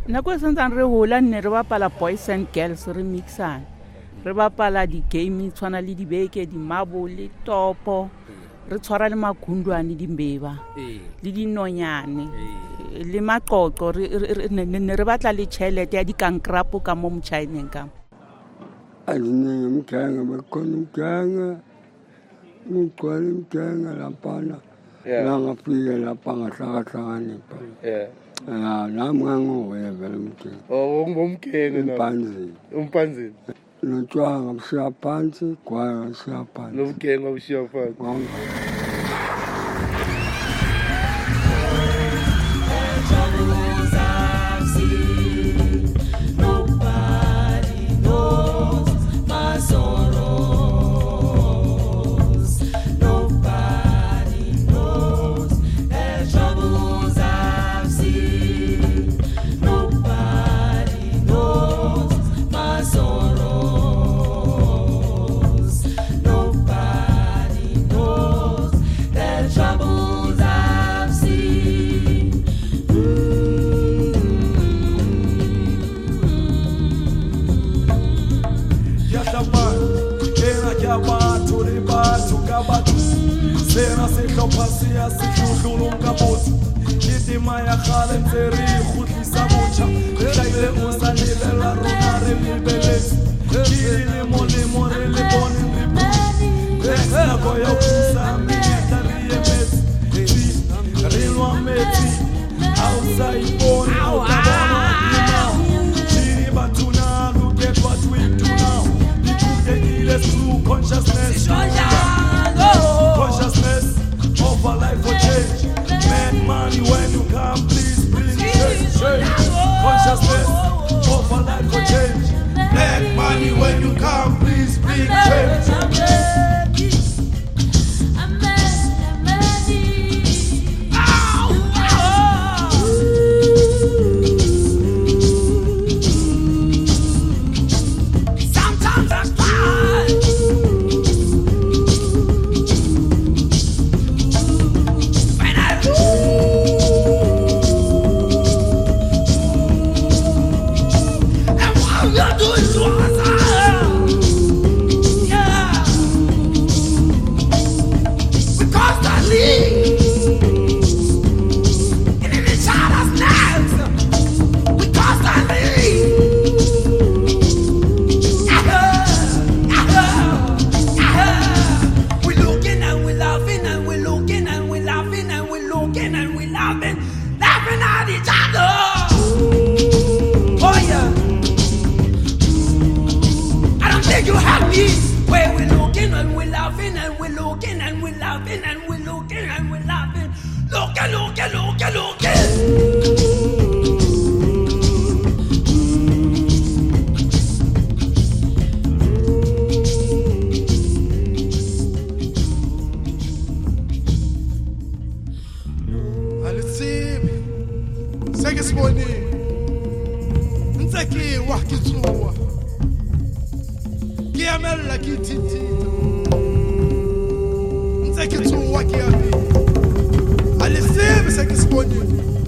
nako e santsang re hola nne re bapala boys and girls re mixana re bapala di-game tshwana le dibeke di-marble topo re tshwara le magundwane dimbeba le dinonyane le maqoqo ne re batla le tšhelete ya dikankrapo ka mo motšhaeneng ka mthenga bekhona umthenga ngigcwele umthenga laphana langafike lapha ngahlakahlakani nami ngangihoya vele umthenga ungumkenge umpanzini notshwanga bushiya phansi gwaya bushiya phansi nobukenga bushiya phansi Sena se hlopha se ya se hlohlolong ka botse ke tema ya kgale ntse re kgutlisa botjha re hlaile o sa lebella rona re lebeletse ke le molemo re le bone re bule re nako ya ho thusa menyetla re emetse re lwa metsi ha o sa ipone o ka bona dino batho na look at what we do now we took the illness through consciousness of a life for change. Make money when you come, please bring change. Consciousness of a life for change. Make money when you come, please bring change. Allez, c'est qui se